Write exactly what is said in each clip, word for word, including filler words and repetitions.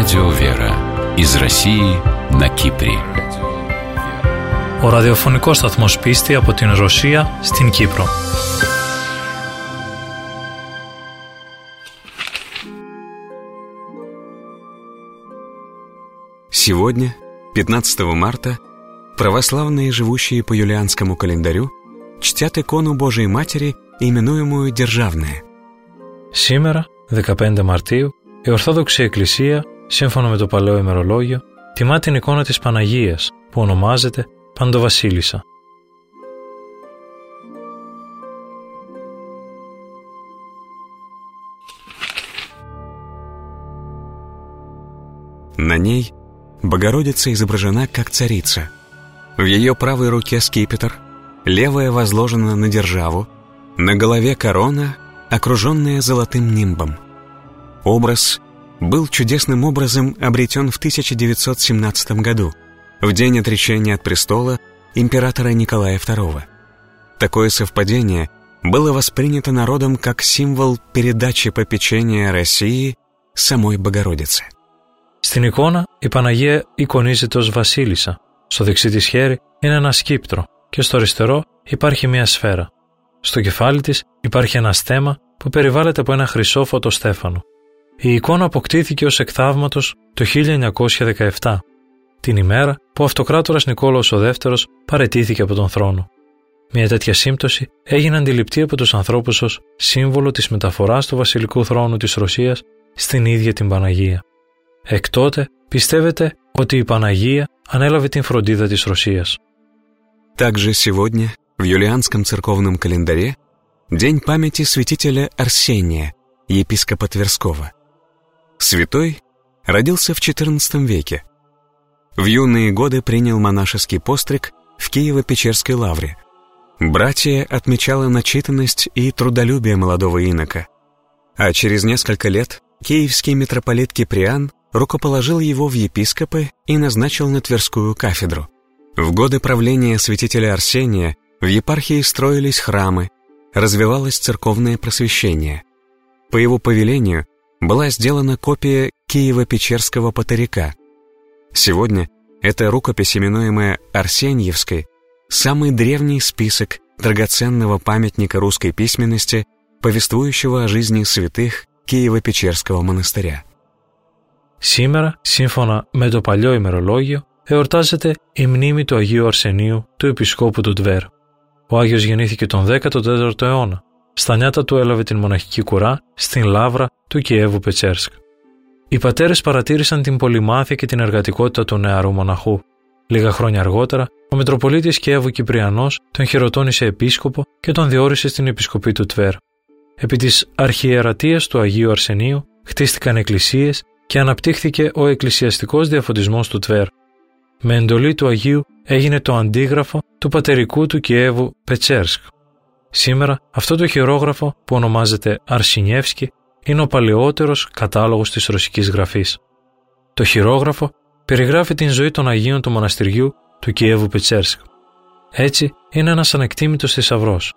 Радио Вера из России на Κύπρη. Ο ραδιοφωνικός σταθμός Πίστη από την Ρωσία στην Κύπρο. Сегодня, пятнадцатого марта, православные, живущие по юлианскому календарю, чтят икону Божией Матери, именуемую Державная. Σήμερα, δεκαπέντε Μαρτίου, η Ορθόδοξη Εκκλησία, σύμφωνα με το Παλαιό ημερολόγιο, τιμά την εικόνα της Παναγίας, που ονομάζεται Παντοβασίλισσα. На ней Богородица изображена как царица. В ее правой руке скипетр, левая возложена на державу, на голове корона, окруженная золотым нимбом. Образ был чудесным образом обретен в тысяча девятьсот семнадцатом году, в день отречения от престола императора Николая второго. Такое совпадение было воспринято народом как символ передачи попечения России самой Богородице. Στην εικόνα, η Παναγία εικονίζεται ως βασίλισσα. Στο δεξί της χέρι είναι ένα σκύπτρο και στο αριστερό υπάρχει μια σφαίρα. Στο κεφάλι της υπάρχει ένα στέμμα που περιβάλλεται από ένα χρυσό φωτοστέφανο. Η εικόνα αποκτήθηκε ως εκ θαύματος το χίλια εννιακόσια δεκαεπτά, την ημέρα που ο αυτοκράτορας Νικόλαος ο Δεύτερος παραιτήθηκε από τον θρόνο. Μια τέτοια σύμπτωση έγινε αντιληπτή από τους ανθρώπους ως σύμβολο της μεταφοράς του βασιλικού θρόνου της Ρωσίας στην ίδια την Παναγία. Εκ τότε πιστεύετε ότι η Παναγία ανέλαβε την φροντίδα της Ρωσίας. Также сегодня в юлианском церковном календаре день памяти святителя Арсения, епископа Тверского. Святой родился в четырнадцатом веке. В юные годы принял монашеский постриг в Киево-Печерской лавре. Братия отмечала начитанность и трудолюбие молодого инока, а через несколько лет киевский митрополит Киприан рукоположил его в епископы и назначил на Тверскую кафедру. В годы правления святителя Арсения в епархии строились храмы, развивалось церковное просвещение. По его повелению была сделана копия Киево-Печерского патарика. Сегодня эта рукопись, именуемая Арсеньевской, самый древний список драгоценного памятника русской письменности, повествующего о жизни святых Киево-Печерского монастыря. Σήμερα, σύμφωνα με το παλιό ημερολόγιο, εορτάζεται η μνήμη του Αγίου Αρσενίου, του Επισκόπου του Τβέρ. Ο Άγιος γεννήθηκε τον δέκατο τέταρτο αιώνα. Στα νιάτα του έλαβε την μοναχική κουρά στην λάβρα του Κιέβου Πετσέρσκ. Οι πατέρες παρατήρησαν την πολυμάθεια και την εργατικότητα του νεαρού μοναχού. Λίγα χρόνια αργότερα, ο Μητροπολίτης Κιέβου Κυπριανός τον χειροτώνησε επίσκοπο και τον διόρισε στην επισκοπή του Τβέρ. Επί της αρχιερατείας του Αγίου Αρσενίου χτίστηκαν εκκλησίες και αναπτύχθηκε ο εκκλησιαστικός διαφωτισμός του Τβέρ. Με εντολή του Αγίου έγινε το αντίγραφο του πατερικού του Κιέβου Πετσέρσκ. Σήμερα αυτό το χειρόγραφο, που ονομάζεται Αρσινιεύσκι, είναι ο παλαιότερος κατάλογος της ρωσικής γραφής. Το χειρόγραφο περιγράφει την ζωή των Αγίων του μοναστηριού του Κιέβου Πετσέρσκ. Έτσι είναι ένας ανεκτήμητος θησαυρός.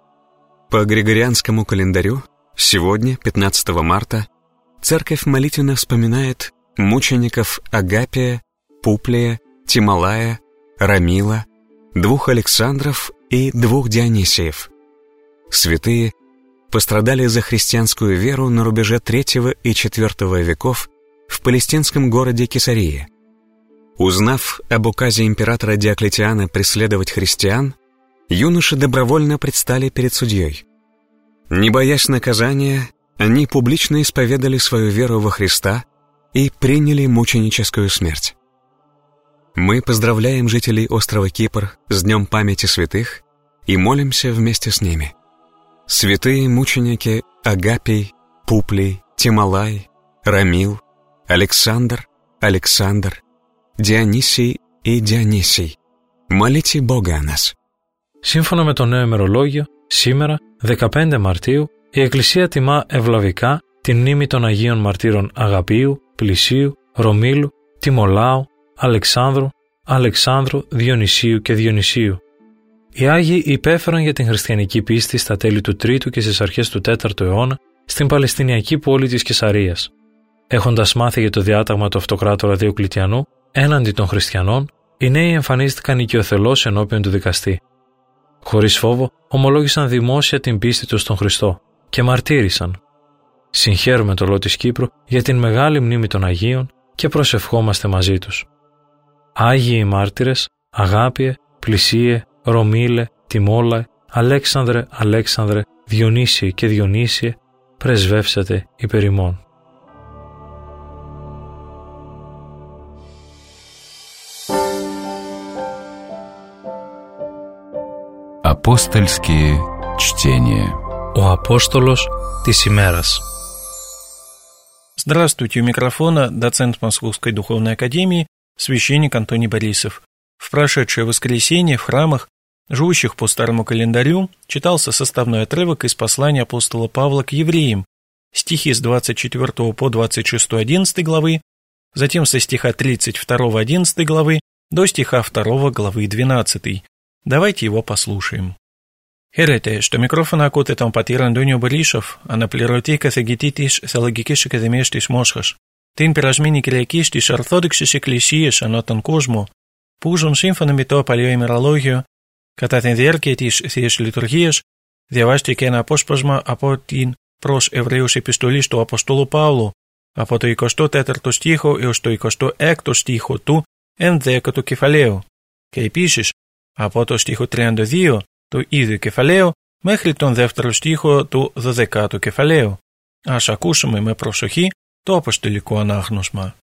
По григорианскому календарю сегодня, пятнадцатого марта, Церковь молитвенно вспоминает мучеников Агапия, Пуплия, Тималая, Рамила, двух Александров и двух Дионисиев. Святые пострадали за христианскую веру на рубеже третьего и четвертого веков в палестинском городе Кесария. Узнав об указе императора Диоклетиана преследовать христиан, юноши добровольно предстали перед судьей. Не боясь наказания, они публично исповедали свою веру во Христа и приняли мученическую смерть. Мы поздравляем жителей острова Кипр с Днем памяти святых и молимся вместе с ними. Святые мученики Агапий, Пуплий, Тималай, Рамил, Александр, Александр, Дионисий и Дионисий, молите Бога о нас. Σύμφωνα με το νέο ημερολόγιο, σήμερα, δεκαπέντε Μαρτίου, η Εκκλησία τιμά ευλαβικά την μνήμη των Αγίων Μαρτύρων Αγαπίου, Πλησίου, Ρωμίλου, Τιμολάου, Αλεξάνδρου, Αλεξάνδρου, Διονυσίου και Διονυσίου. Οι Άγιοι υπέφεραν για την χριστιανική πίστη στα τέλη του τρίτου και στις αρχές του τέταρτου αιώνα στην Παλαιστινιακή πόλη της Κεσαρίας. Έχοντας μάθει για το διάταγμα του αυτοκράτορα Διοκλητιανού έναντι των χριστιανών, οι νέοι εμφανίστηκαν οικειοθελώς ενώπιον του δικαστή. Χωρίς φόβο, ομολόγησαν δημόσια την πίστη τους στον Χριστό και μαρτύρησαν. Συγχαίρουμε το λαό της Κύπρου για την μεγάλη μνήμη των Αγίων και προσευχόμαστε μαζί τους. Άγιοι μάρτυρες, Αγάπιε, Πλησίε, Ρωμίλε, Τιμόλαε, Αλέξανδρε, Αλέξανδρε, Διονύσιε και Διονύσιε, πρεσβεύσατε υπερ ημών. Апостольские чтения. Ο Απόστολος της ημέρας. Здравствуйте, у микрофона доцент Московской Духовной Академии, священник Антоний Борисов. В прошедшее воскресенье в храмах, живущих по старому календарю, читался составной отрывок из послания апостола Павла к евреям, стихи с двадцать четвёртого по двадцать шестой одиннадцатой главы, затем со стиха тридцать второго одиннадцатой главы до стиха второго главы двенадцатой. Давайте его послушаем. Χαίρετε, στο μικρόφωνο ακούτε τον πατήρα Αντώνιο Μπορισόφ, αναπληρωτή καθηγητή της Θεολογικής Ακαδημίας της Μόσχας. Την περασμένη Κυριακή στις Ορθόδοξες Εκκλησίες ανά τον κόσμο, που ζουν σύμφωνα με το Παλαιό ημερολόγιο, κατά την διάρκεια της Θείας Λειτουργίας, διαβάστηκε ένα απόσπασμα από την προς Εβραίους επιστολή του Αποστόλου Παύλου, από το εικοστό τέταρτο στίχο έως το εικοστό έκτο στίχο του ενδέκατου κεφαλαίου, και επίσης από το στίχο τριάντα δύο του ίδιου κεφαλαίου μέχρι τον δεύτερο στίχο του δωδεκάτου κεφαλαίου. Ας ακούσουμε με προσοχή το αποστολικό ανάγνωσμα.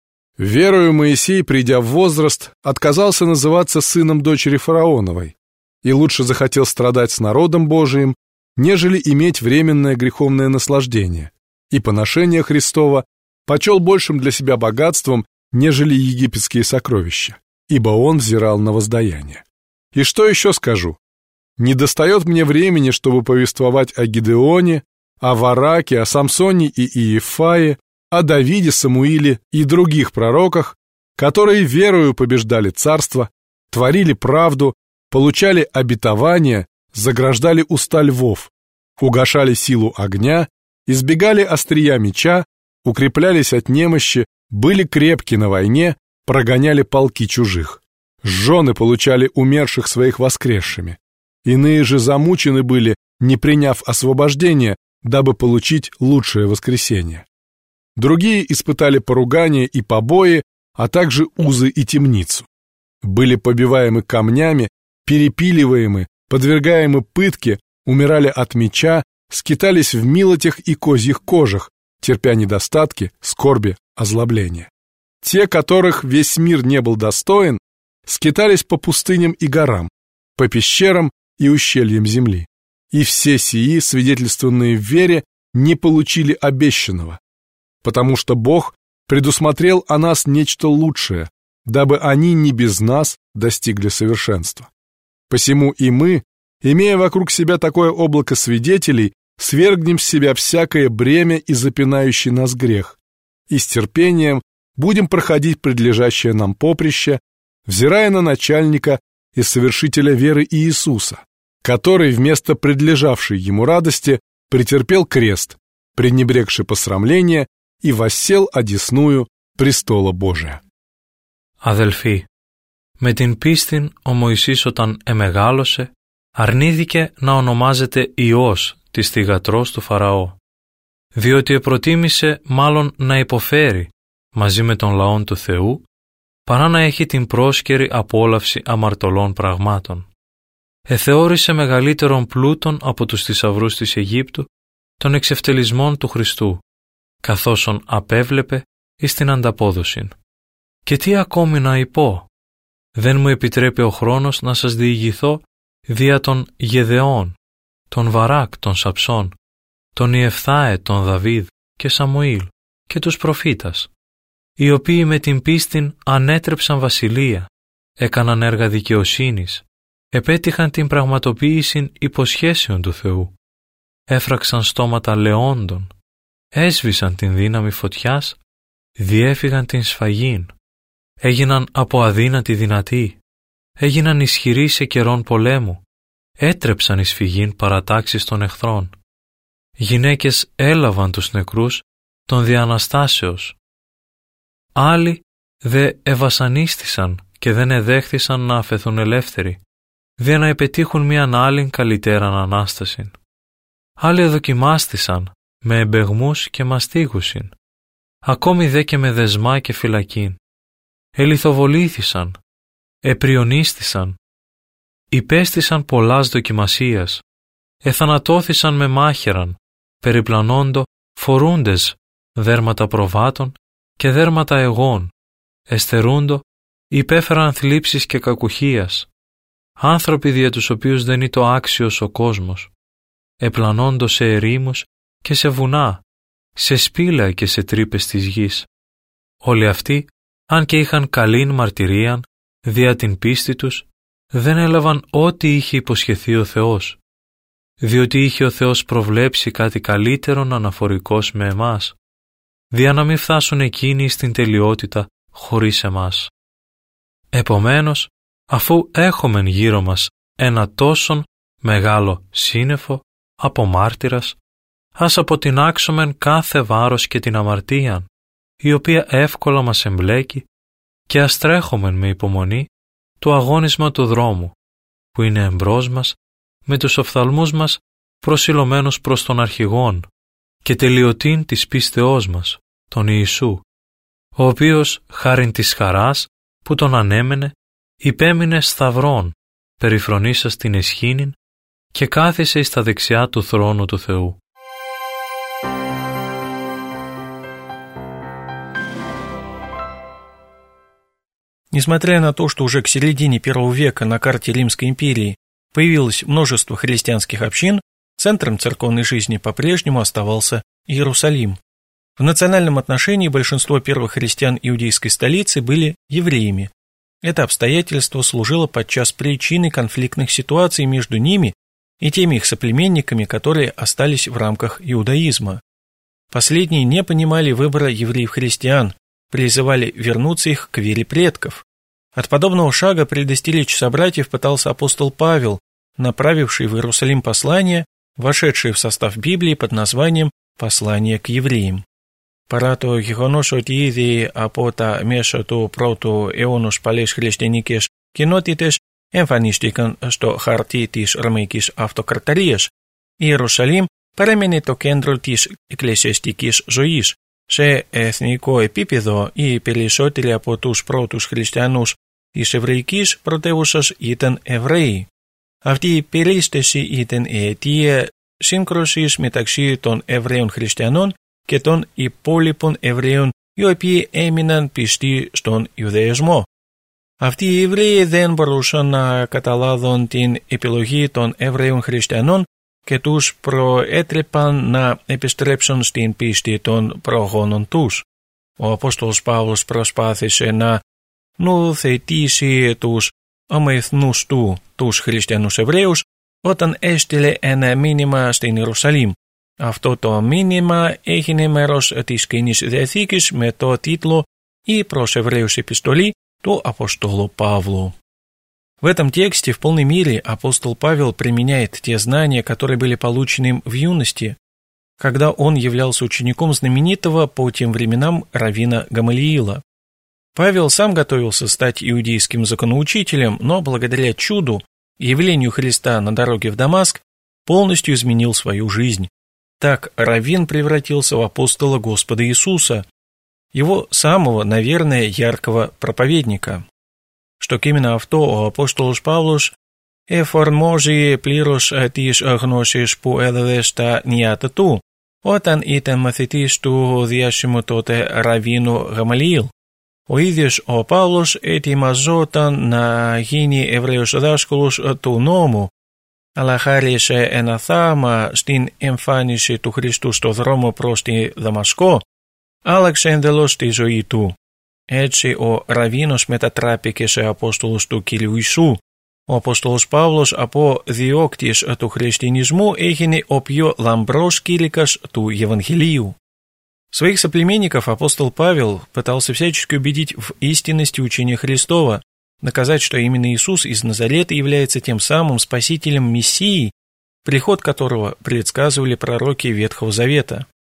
Верою Моисей, придя в возраст, отказался называться сыном дочери фараоновой и лучше захотел страдать с народом Божиим, нежели иметь временное греховное наслаждение, и поношение Христова почел большим для себя богатством, нежели египетские сокровища, ибо он взирал на воздаяние. И что еще скажу? Недостает мне времени, чтобы повествовать о Гидеоне, о Вараке, о Самсоне и Иефае, о Давиде, Самуиле и других пророках, которые верою побеждали царство, творили правду, получали обетования, заграждали уста львов, угашали силу огня, избегали острия меча, укреплялись от немощи, были крепки на войне, прогоняли полки чужих. Жены получали умерших своих воскресшими. Иные же замучены были, не приняв освобождения, дабы получить лучшее воскресение. Другие испытали поругания и побои, а также узы и темницу. Были побиваемы камнями, перепиливаемы, подвергаемы пытке, умирали от меча, скитались в милотях и козьих кожах, терпя недостатки, скорби, озлобления. Те, которых весь мир не был достоин, скитались по пустыням и горам, по пещерам и ущельям земли. И все сии, свидетельственные в вере, не получили обещанного, потому что Бог предусмотрел о нас нечто лучшее, дабы они не без нас достигли совершенства. Посему и мы, имея вокруг себя такое облако свидетелей, свергнем с себя всякое бремя и запинающий нас грех, и с терпением будем проходить предлежащее нам поприще, взирая на начальника и совершителя веры Иисуса, который вместо предлежавшей ему радости претерпел крест, пренебрегши посрамление, и воссел одесную престола Божия. Αδελφοί, με την πίστην ο Μωυσής όταν εμεγάλωσε, αρνήθηκε να ονομάζεται Υιός της θυγατρός του Φαραώ, διότι επροτίμησε μάλλον να υποφέρει μαζί με τον λαόν του Θεού, παρά να έχει την πρόσκαιρη απόλαυση αμαρτωλών πραγμάτων. Εθεώρησε μεγαλύτερον πλούτον από τους θησαυρούς της Αιγύπτου των εξευτελισμών του Χριστού, καθώσον απέβλεπε εις την ανταπόδοσιν. Και τι ακόμη να υπώ, δεν μου επιτρέπει ο χρόνος να σας διηγηθώ δια των Γεδεών, των Βαράκ, των Σαψών, των Ιεφθάε, των Δαβίδ και Σαμουήλ και τους προφήτας, οι οποίοι με την πίστην ανέτρεψαν βασιλεία, έκαναν έργα δικαιοσύνης, επέτυχαν την πραγματοποίηση υποσχέσεων του Θεού, έφραξαν στόματα λεόντων, έσβησαν την δύναμη φωτιάς, διέφυγαν την σφαγήν, έγιναν από αδύνατοι δυνατοί, έγιναν ισχυροί σε καιρόν πολέμου, έτρεψαν εις φυγήν παρατάξεις των εχθρών. Γυναίκες έλαβαν τους νεκρούς των διαναστάσεως. Άλλοι δε ευασανίστησαν και δεν εδέχθησαν να αφαιθούν ελεύθεροι, δια να επετύχουν μίαν άλλην καλυτέραν Ανάστασιν. Άλλοι εδοκιμάστησαν με εμπεγμούς και μαστίγουσιν, ακόμη δε και με δεσμά και φυλακήν. Ελιθοβολήθησαν, επριονίστησαν, υπέστησαν πολλάς δοκιμασίας, εθανατώθησαν με μάχαιραν, περιπλανόντο φορούντες δέρματα προβάτων και δέρματα εγών, εστερούντο υπέφεραν θλίψεις και κακουχίας, άνθρωποι δια τους οποίους δεν είναι άξιος ο κόσμος, επλανώντο σε ερήμους και σε βουνά, σε σπήλαια και σε τρύπες της γης. Όλοι αυτοί, αν και είχαν καλήν μαρτυρίαν, δια την πίστη τους, δεν έλαβαν ό,τι είχε υποσχεθεί ο Θεός, διότι είχε ο Θεός προβλέψει κάτι καλύτερον αναφορικός με εμάς, δια να μην φτάσουν εκείνοι στην τελειότητα χωρίς εμάς. Επομένως, αφού έχομεν γύρω μας ένα τόσον μεγάλο σύννεφο από μάρτυρας, ας αποτινάξομεν κάθε βάρος και την αμαρτίαν, η οποία εύκολα μας εμπλέκει, και ας τρέχομεν με υπομονή το αγώνισμα του δρόμου, που είναι εμπρός μας, με τους οφθαλμούς μας προσιλωμένους προς τον αρχηγόν και τελειωτήν της πίστεώς μας, τον Ιησού, ο οποίος χάριν της χαράς που τον ανέμενε, υπέμεινε σταυρών, περιφρονήσας την εσχήνην και κάθισε στα δεξιά του θρόνου του Θεού. Несмотря на то, что уже к середине первого века на карте Римской империи появилось множество христианских общин, центром церковной жизни по-прежнему оставался Иерусалим. В национальном отношении большинство первых христиан иудейской столицы были евреями. Это обстоятельство служило подчас причиной конфликтных ситуаций между ними и теми их соплеменниками, которые остались в рамках иудаизма. Последние не понимали выбора евреев-христиан, призывали вернуться их к вере предков. От подобного шага предостеречь собратьев пытался апостол Павел, направивший в Иерусалим послание, вошедшее в состав Библии под названием «Послание к евреям». Παρά το γεγονός ότι ήδη από τα μέσα του πρώτου αιώνος παλαιές χριστιανικές κοινότητες εμφανίστηκαν στο χαρτί της Ρωμαϊκής Αυτοκρατορίας, η Ιερουσαλήμ παρέμεινε το κέντρο της εκκλησιαστικής ζωής. Σε εθνικό επίπεδο, οι περισσότεροι από τους πρώτους χριστιανούς της εβραϊκής πρωτεύουσας ήταν Εβραίοι. Αυτή η περίσταση ήταν η αιτία σύγκρουσης μεταξύ των Εβραίων χριστιανών και των υπόλοιπων Εβραίων, οι οποίοι έμειναν πιστοί στον Ιουδαϊσμό. Αυτοί οι Εβραίοι δεν μπορούσαν να καταλάβουν την επιλογή των Εβραίων χριστιανών και τους προέτρεπαν να επιστρέψουν στην πίστη των προγόνων τους. Ο Απόστολος Παύλος προσπάθησε να νουθετήσει τους ομοεθνούς του, τους χριστιανούς Εβραίους, όταν έστειλε ένα μήνυμα στην Ιερουσαλήμ. Αυτό το μήνυμα έγινε μέρος της Καινής Διαθήκης με το τίτλο «Η προς Εβραίους επιστολή» του Апостола Павлу. В этом тексте в полной мере апостол Павел применяет те знания, которые были получены им в юности, когда он являлся учеником знаменитого по тем временам раввина Гамалиила. Павел сам готовился стать иудейским законоучителем, но благодаря чуду, явлению Христа на дороге в Дамаск, полностью изменил свою жизнь. Так раввин превратился в апостола Господа Иисуса, его самого, наверное, яркого проповедника. Στο κείμενο αυτό ο Απόστολος Παύλος εφαρμόζει πλήρως τις γνώσεις που έδωσε στα νιάτα του, όταν ήταν μαθητής του διάσημου τότε Ραββίνου Γαμαλιήλ. Ο ίδιος ο Παύλος ετοιμαζόταν να γίνει Εβραίος δάσκαλος του νόμου, αλλά χάρη σε ένα θαύμα στην εμφάνιση του Χριστού στο δρόμο προς τη Δαμασκό, άλλαξε εντελώς τη ζωή του. Έτσι ο Ραββίνος μετατράπηκε σε Απόστολος του Κυρίου Ιησού. Ο Απόστολος Παύλος από διώκτης του χριστιανισμού έγινε ο πιο λαμπρός κήρυκας του Евангелию. Своих соплеменников апостол Павел пытался всячески убедить в истинности учения Христова, доказать, что именно Иисус из Назарета является тем самым спасителем Мессии, приход которого предсказывали пророки Ветхого Завета.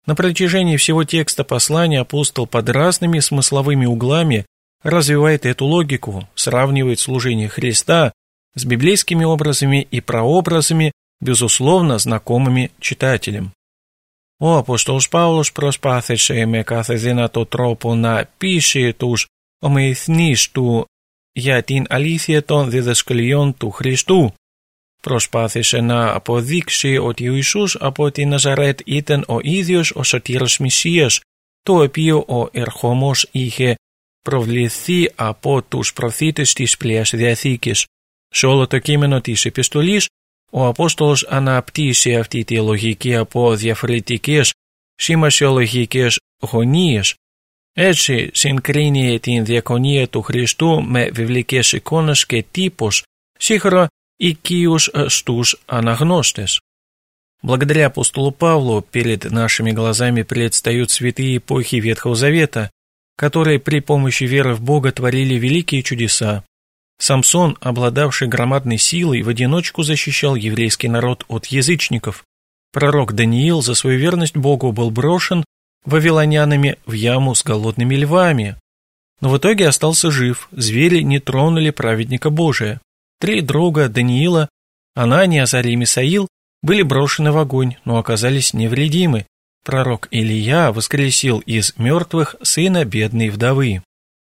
На протяжении всего текста послания апостол под разными смысловыми углами развивает эту логику, сравнивает служение Христа с библейскими образами и прообразами, безусловно, знакомыми читателям. Ο Απόστολος Παύλος προσπάθησε με κάθε δυνατό τρόπο να πείσει τους ομοιηθείς του για την αλήθεια των διδασκαλιών του Χριστού. Προσπάθησε να αποδείξει ότι ο Ιησούς από τη Ναζαρέτ ήταν ο ίδιος ο σωτήρας Μεσσίας, το οποίο ο ερχόμος είχε προβληθεί από τους προφήτες της Παλαιάς Διαθήκης. Σε όλο το κείμενο της επιστολής, ο Απόστολος αναπτύσσει αυτή τη λογική από διαφορετικές σημασιολογικές γωνίες. Έτσι συγκρίνει την διακονία του Χριστού με βιβλικές εικόνες και τύπους, σύγχρονα οικείους στους анагностес. Благодаря апостолу Павлу перед нашими глазами предстают святые эпохи Ветхого Завета, которые при помощи веры в Бога творили великие чудеса. Самсон, обладавший громадной силой, в одиночку защищал еврейский народ от язычников. Пророк Даниил за свою верность Богу был брошен вавилонянами в яму с голодными львами, но в итоге остался жив, звери не тронули праведника Божия. Три друга Даниила, Анания, Азарий и Мисаил, были брошены в огонь, но оказались невредимы. Пророк Илия воскресил из мертвых сына бедной вдовы.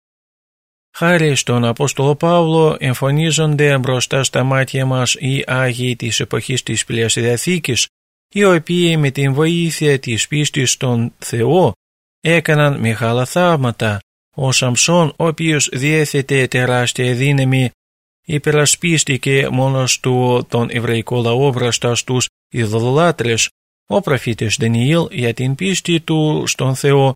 Χάρη στον Απόστολο Παύλο εμφανίζονται μπροστά στα μάτια μας οι Άγιοι της εποχής της Παλαιάς Διαθήκης, οι οποίοι με την βοήθεια της πίστης στον Θεό έκαναν μεγάλα θαύματα. Ο Σαμσόν, ο οποίος διέθετε τεράστια δύναμη, υπερασπίστηκε μόνος του τον εβραϊκό λαό μπροστά στους ειδωλολάτρες. Ο προφήτης Δανιήλ για την πίστη του στον Θεό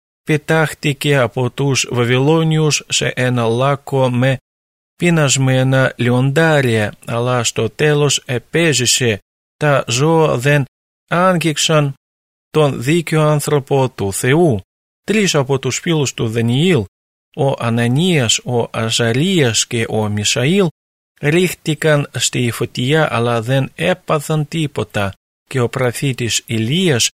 πετάχτηκε από τους Βαβυλώνιους σε ένα λάκκο με πεινασμένα λιοντάρια, αλλά στο τέλος επέζησε. Τα ζώα δεν άγγιξαν τον δίκαιο άνθρωπο του Θεού. Τρεις από τους φίλους του Δανιήλ, ο Ανανίας, ο Αζαρίας και ο Μισαήλ, ρίχτηκαν στη φωτιά αλλά δεν έπαθαν τίποτα, και ο προφήτης Ηλίας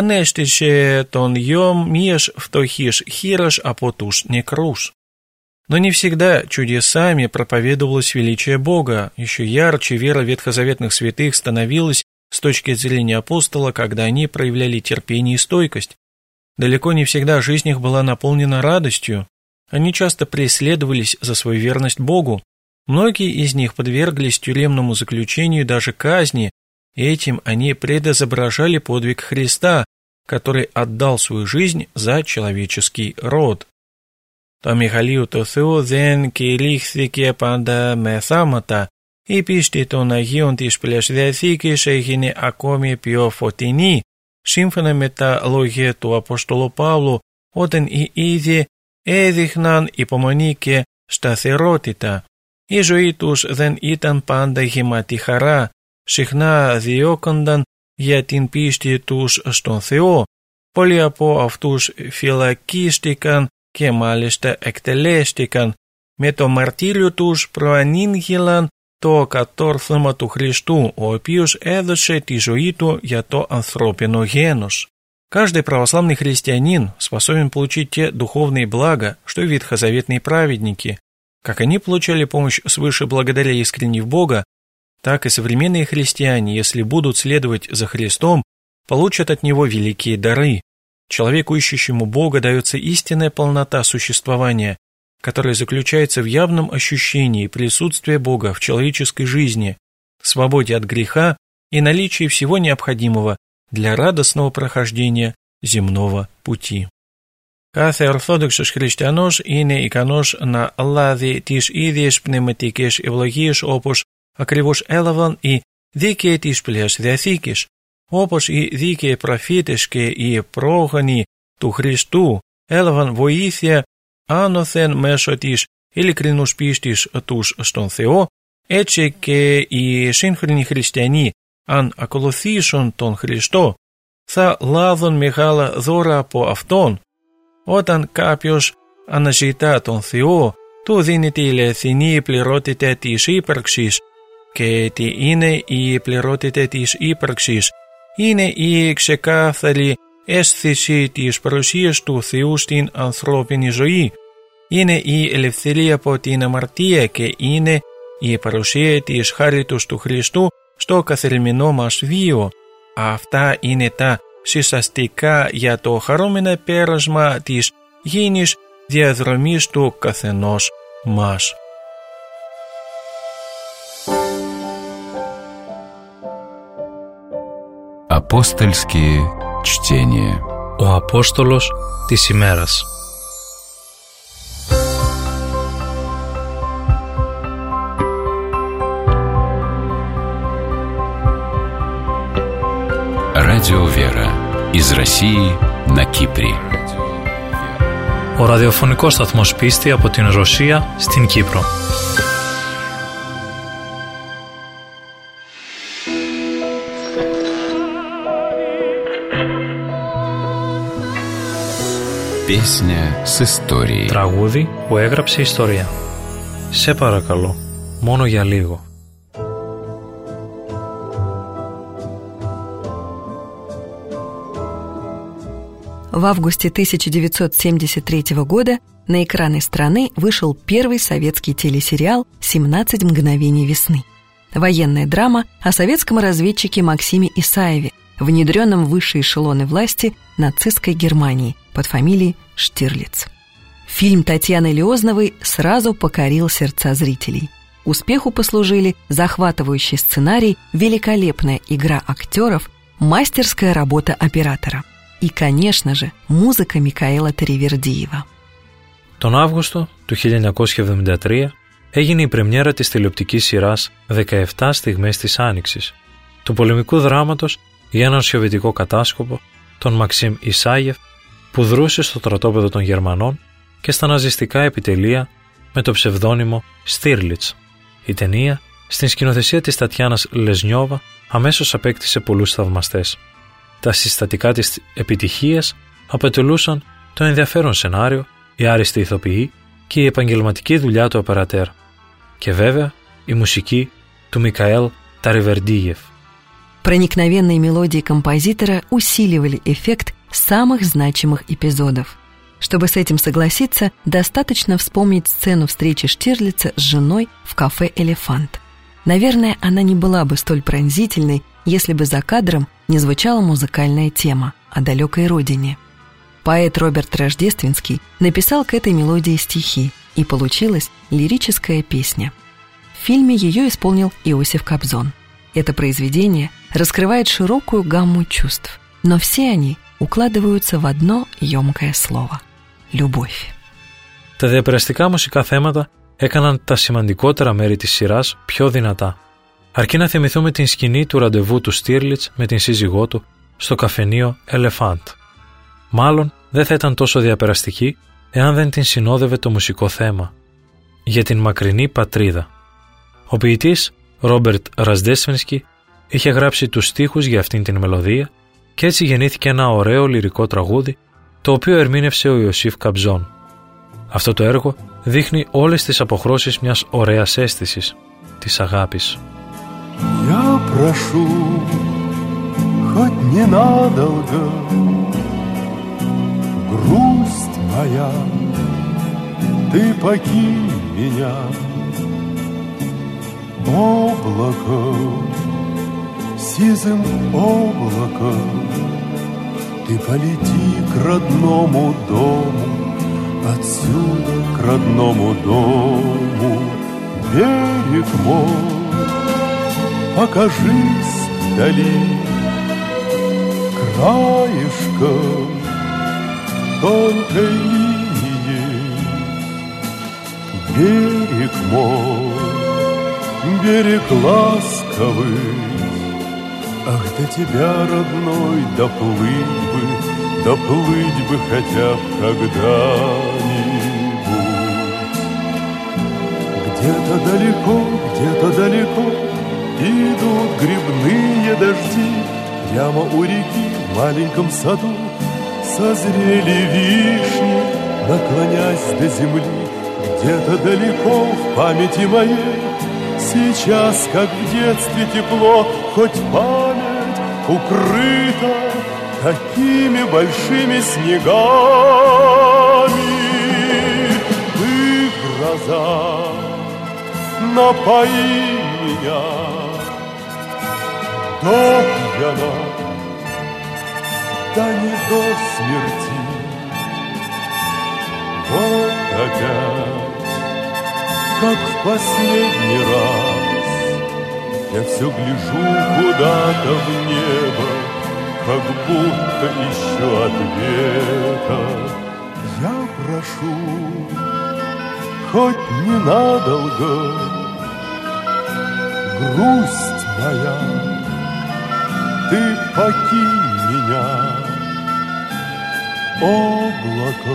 ανέστησε τον γιο μιας φτωχής χήρας από τους νεκρούς. Но не всегда чудесами проповедовалось величие Бога. Еще ярче вера ветхозаветных святых становилась с точки зрения апостола, когда они проявляли терпение и стойкость. Далеко не всегда жизнь их была наполнена радостью. Они часто преследовались за свою верность Богу. Многие из них подверглись тюремному заключению и даже казни. Этим они предизображали подвиг Христа, который отдал свою жизнь за человеческий род. Το μεγαλείο του Θεού δεν κηρύχθηκε πάντα με θάματα. Η πίστη των Αγίων της Παλαιάς Διαθήκης έγινε ακόμη πιο φωτεινή, σύμφωνα με τα λόγια του Απόστολου Παύλου, όταν οι ίδιοι έδειχναν υπομονή και σταθερότητα. Η ζωή τους δεν ήταν πάντα γεμάτη χαρά, συχνά διώκονταν για την πίστη τους στον Θεό. Πολλοί από αυτούς φυλακίστηκαν και μάλιστα εκτελέστηκαν. Με το μαρτύριο τους προανήγγειλαν το κατόρθωμα του Χριστού, ο οποίος έδωσε τη ζωή του για το ανθρώπινο γένος. Каждый православный христианин способен получить те духовные блага, что ветхозаветные праведники. Как они получали помощь свыше благодаря искренне в Бога, так и современные христиане, если будут следовать за Христом, получат от Него великие дары. Человеку, ищущему Бога, дается истинная полнота существования, которая заключается в явном ощущении присутствия Бога в человеческой жизни, свободе от греха и наличии всего необходимого для радостного προχождения земного πути. Κάθε ορθόδοξος χριστιανός είναι ικανός να λάβει τις ίδιες πνευματικές ευλογίες όπως ακριβώς έλαβαν οι δίκαιοι της Παλαιάς Διαθήκης, όπως οι δίκαιοι προφήτες και οι πρόγονοι του Χριστού έλαβαν βοήθεια άνωθεν μέσω της ειλικρινούς πίστης τους στον Θεό, έτσι και οι σύγχρονοι χριστιανοί, αν ακολουθήσουν τον Χριστό, θα λάβουν μεγάλα δώρα από Αυτόν. Όταν κάποιος αναζητά τον Θεό, του δίνεται η αληθινή πληρότητα της ύπαρξης. Και τι είναι η πληρότητα της ύπαρξης? Είναι η ξεκάθαρη αίσθηση της παρουσίας του Θεού στην ανθρώπινη ζωή. Είναι η ελευθερία από την αμαρτία και είναι η παρουσία της χάριτος του Χριστού στο καθημερινό μας βίο. Αυτά είναι τα συστατικά για το χαρούμενο πέρασμα της γήινης διαδρομής του καθενός μας. Апостольские чтения. Ο Απόστολος της ημέρας. Радио «Вера» из России на Кипре. Ο ραδιοφωνικός σταθμός πίστη από την Ρωσία στην Κύπρο. Песня с историей. Τραγούδι που έγραψε ιστορία. Σε παρακαλώ, μόνο για λίγο. В августе тысяча девятьсот семьдесят третьего года на экраны страны вышел первый советский телесериал «семнадцать мгновений весны». Военная драма о советском разведчике Максиме Исаеве, внедренном в высшие эшелоны власти нацистской Германии под фамилией Штирлиц. Фильм Татьяны Лиозновой сразу покорил сердца зрителей. Успеху послужили захватывающий сценарий, великолепная игра актеров, мастерская работа оператора. И, конечно же, μούζικα Μικαέλα Τριβερδίεβα. Τον Αύγουστο του χίλια εννιακόσια εβδομήντα τρία έγινε η πρεμιέρα της τηλεοπτικής σειράς δεκαεπτά στιγμές της Άνοιξης, του πολεμικού δράματος για έναν σοβιετικό κατάσκοπο, τον Μαξίμ Ισάγεφ, που δρούσε στο στρατόπεδο των Γερμανών και στα ναζιστικά επιτελεία με το ψευδόνυμο Στίρλιτς. Η ταινία, στην σκηνοθεσία της Τατιάνας Λεσνιόβα, αμέσως απέκτησε πολλούς θαυμαστές. Τα συστατικά της επιτυχίας αποτελούσαν το ενδιαφέρον σενάριο, η άριστη ηθοποιή και η επαγγελματική δουλειά του οπερατέρ. Και βέβαια η μουσική του Μικαέλ Τριβερδίεβ. Проникновенные мелодии композитора усиливали эффект самых значимых эпизодов. Чтобы с этим согласиться, достаточно вспомнить сцену встречи Штирлица с женой в кафе «Элефант». Наверное, она не была бы столь пронзительной, если бы за кадром не звучала музыкальная тема о далекой родине. Поэт Роберт Рождественский написал к этой мелодии стихи, и получилась лирическая песня. В фильме ее исполнил Иосиф Кобзон. Это произведение раскрывает широкую гамму чувств, но все они укладываются в одно ёмкое слово – любовь. Τα διαπεραστικά μουσικά θέματα έκαναν τα σημαντικότερα μέρη της σειράς πιο δυνατά. Αρκεί να θυμηθούμε την σκηνή του ραντεβού του Στίρλιτς με την σύζυγό του στο καφενείο Ελεφάντ. Μάλλον δεν θα ήταν τόσο διαπεραστική εάν δεν την συνόδευε το μουσικό θέμα. Για την μακρινή πατρίδα. Ο ποιητής Ρόμπερτ Ραζντέσβενσκι είχε γράψει τους στίχους για αυτήν την μελωδία και έτσι γεννήθηκε ένα ωραίο λυρικό τραγούδι, το οποίο ερμήνευσε ο Ιωσήφ Καμπζόν. Αυτό το έργο δείχνει όλες τις αποχρώσεις μιας ωραίας αίσθησης, της αγάπης. Я прошу, хоть ненадолго, грусть моя, ты покинь меня, облако, сизым облаком, ты полети к родному дому, отсюда к родному дому, берег мой. Покажись вдали краешком тонкой линией. Берег мой, берег ласковый, ах, до тебя, родной, доплыть бы, доплыть бы хотя б когда-нибудь. Где-то далеко, где-то далеко идут грибные дожди, прямо у реки в маленьком саду созрели вишни, наклонясь до земли. Где-то далеко в памяти моей сейчас, как в детстве, тепло, хоть память укрыта такими большими снегами. Ты, гроза, напои меня до пьяна, да не до смерти. Вот опять, как в последний раз, я все гляжу куда-то в небо, как будто ищу ответа. Я прошу, хоть ненадолго, грусть моя, ты покинь меня. Облако,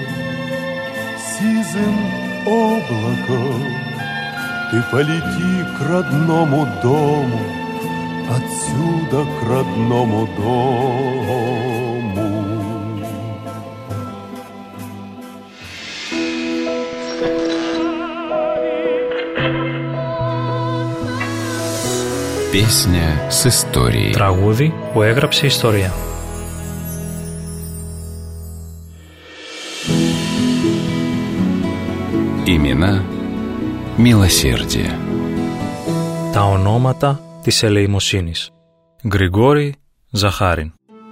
сизым облаком, ты полети к родному дому, отсюда к родному дому. Песня с историей. Τραγούδι που έγραψε ιστορία. Имена μилосердия. Τα ονόματα της ελεημοσύνης. Γρηγόρη Захарин.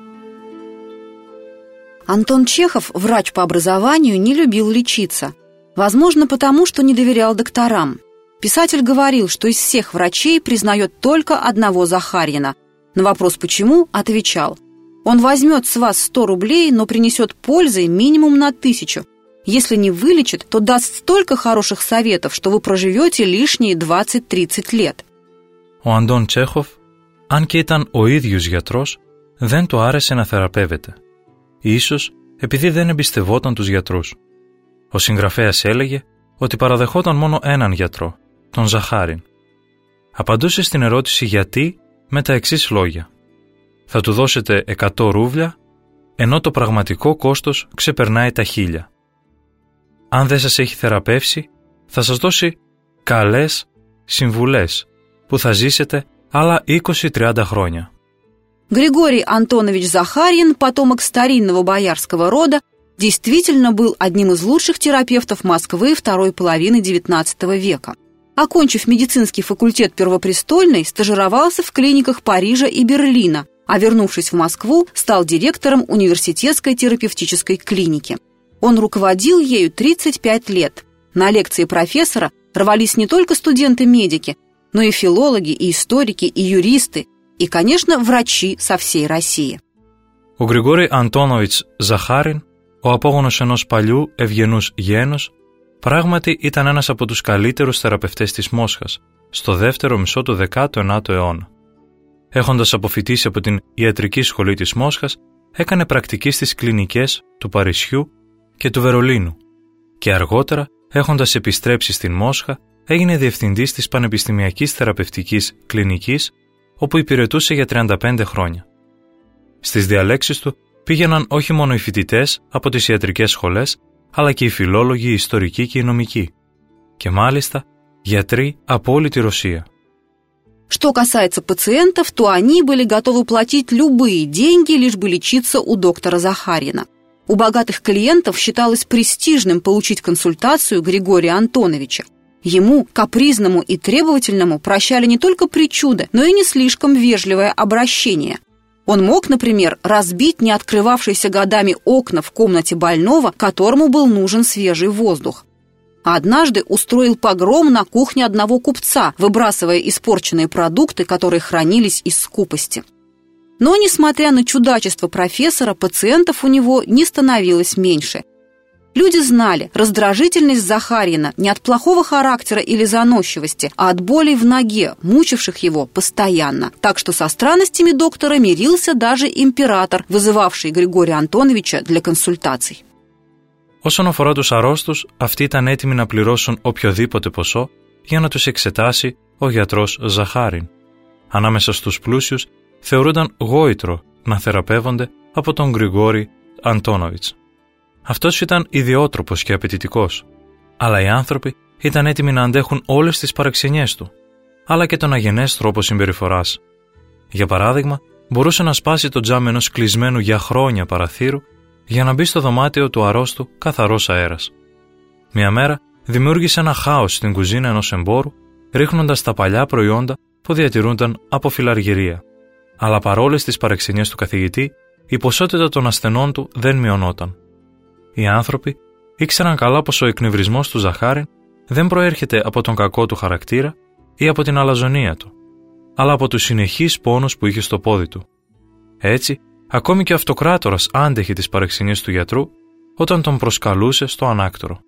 Антон Чехов, врач по образованию, не любил лечиться. Возможно, потому что не доверял докторам. Писатель говорил, что из всех врачей признает только одного Захарина. На вопрос «почему?» отвечал: «Он возьмет с вас сто рублей, но принесет пользы минимум на тысячу. Если не вылечит, то даст столько хороших советов, что вы проживете лишние двадцать-тридцать лет». Ο Αντών Τσέχοφ, αν και ήταν ο ίδιος γιατρός, δεν του άρεσε να θεραπεύεται. Ίσως επειδή δεν εμπιστευόταν τους γιατρούς. Ο συγγραφέας έλεγε ότι παραδεχόταν μόνο έναν γιατρό, τον Ζαχάριν. Απαντούσε στην ερώτηση γιατί με τα εξής λόγια: «Θα του δώσετε εκατό ρούβλια, ενώ το πραγματικό κόστος ξεπερνάει τα χίλια. Αν δεν σας έχει θεραπεύσει, θα σας δώσει καλές συμβουλές που θα ζήσετε άλλα είκοσι τριάντα χρόνια». Григорий Антонович Захарин, потомок старинного боярского рода, действительно был одним из лучших терапевтов Москвы второй половины девятнадцатого века. Окончив медицинский факультет Первопрестольной, стажировался в клиниках Парижа и Берлина, а вернувшись в Москву, стал директором университетской терапевтической клиники. Он руководил ею тридцать пять лет. На лекции профессора рвались не только студенты-медики, но и филологи, и историки, и юристы, и, конечно, врачи со всей России. Ο Γρηγόρη Αντώνοβιτς Ζαχάριν, ο απόγονος ενός παλιού ευγενούς γένους, πράγματι ήταν ένας από τους καλύτερους θεραπευτές της Μόσχας στο δεύτερο μισό του δέκατου ενάτου αιώνα. Έχοντας αποφοιτήσει από την ιατρική σχολή της Μόσχας, έκανε πρακτική στις κλινικές του Παρισιού και του Βερολίνου και αργότερα, έχοντας επιστρέψει στην Μόσχα, έγινε διευθυντής της Πανεπιστημιακής Θεραπευτικής Κλινικής, όπου υπηρετούσε για τριάντα πέντε χρόνια. Στις διαλέξεις του πήγαιναν όχι μόνο οι φοιτητές από τις ιατρικές σχολές, αλλά και οι φιλόλογοι, οι ιστορικοί και οι νομικοί. Και μάλιστα γιατροί από όλη τη Ρωσία. Что касается пациентов, то они были готовы платить любые деньги, лишь бы лечиться у доктора Захарина. У богатых клиентов считалось престижным получить консультацию Григория Антоновича. Ему, капризному и требовательному, прощали не только причуды, но и не слишком вежливое обращение. Он мог, например, разбить не открывавшиеся годами окна в комнате больного, которому был нужен свежий воздух. А однажды устроил погром на кухне одного купца, выбрасывая испорченные продукты, которые хранились из скупости. Но, несмотря на чудачество профессора, пациентов у него не становилось меньше. Люди знали, раздражительность Захарина не от плохого характера или заносчивости, а от болей в ноге, мучивших его постоянно. Так что со странностями доктора мирился даже император, вызывавший Григория Антоновича для консультаций. Όσον αφορά τους αρρώστους, αυτοί ήταν έτοιμοι να πληρώσουν οποιοδήποτε ποσό για να τους εξετάσει ο γιατρός Ζαχάριν. Ανάμεσα στους πλούσιους θεωρούνταν γόητρο να θεραπεύονται από τον Γρηγόρη Αντώνοβιτς. Αυτός ήταν ιδιότροπος και απαιτητικός, αλλά οι άνθρωποι ήταν έτοιμοι να αντέχουν όλες τις παραξενιές του, αλλά και τον αγενές τρόπο συμπεριφοράς. Για παράδειγμα, μπορούσε να σπάσει το τζάμι ενός κλεισμένου για χρόνια παραθύρου για να μπει στο δωμάτιο του αρρώστου καθαρός αέρας. Μια μέρα δημιούργησε ένα χάος στην κουζίνα ενός εμπόρου, ρίχνοντας τα παλιά προϊόντα που διατηρούνταν από φιλαργυρία. Αλλά παρόλες τις παρεξενιές του καθηγητή, η ποσότητα των ασθενών του δεν μειωνόταν. Οι άνθρωποι ήξεραν καλά πως ο εκνευρισμός του Ζαχάριν δεν προέρχεται από τον κακό του χαρακτήρα ή από την αλαζονία του, αλλά από τους συνεχείς πόνους που είχε στο πόδι του. Έτσι, ακόμη και ο αυτοκράτορας άντεχε τις παρεξενιές του γιατρού όταν τον προσκαλούσε στο ανάκτορο.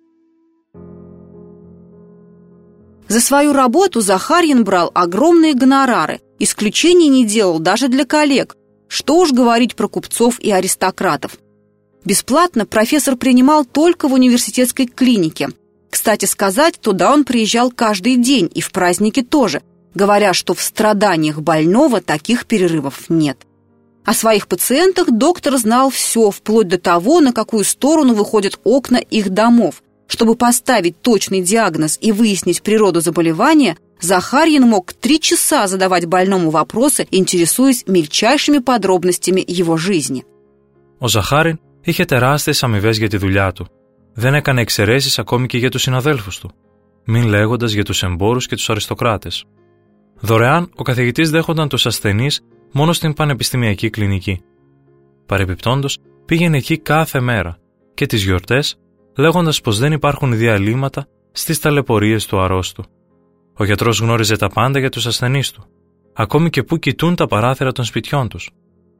За свою работу Захарьин брал огромные гонорары, исключений не делал даже для коллег, что уж говорить про купцов и аристократов. Бесплатно профессор принимал только в университетской клинике. Кстати сказать, туда он приезжал каждый день и в праздники тоже, говоря, что в страданиях больного таких перерывов нет. О своих пациентах доктор знал все, вплоть до того, на какую сторону выходят окна их домов. Чтобы поставить точный диагноз и выяснить природу заболевания, Захарьин мог три часа задавать больному вопросы, интересуясь мельчайшими подробностями его жизни. Ο Ζαχάριν είχε τεράστιες αμοιβές για τη δουλειά του. Δεν έκανε εξαιρέσεις ακόμη και για τους συναδέλφους του, μην λέγοντας για τους εμπόρους και τους αριστοκράτες. Δωρεάν, ο καθηγητής δέχονταν τους ασθενείς μόνο στην πανεπιστημιακή κλινική. Παρεπιπτόντως, πήγαινε εκεί κάθε μέρα και τις γιορτές, λέγοντας πως δεν υπάρχουν διαλύματα στις ταλαιπωρίες του αρρώστου. Ο γιατρός γνώριζε τα πάντα για τους ασθενείς του, ακόμη και πού κοιτούν τα παράθυρα των σπιτιών τους.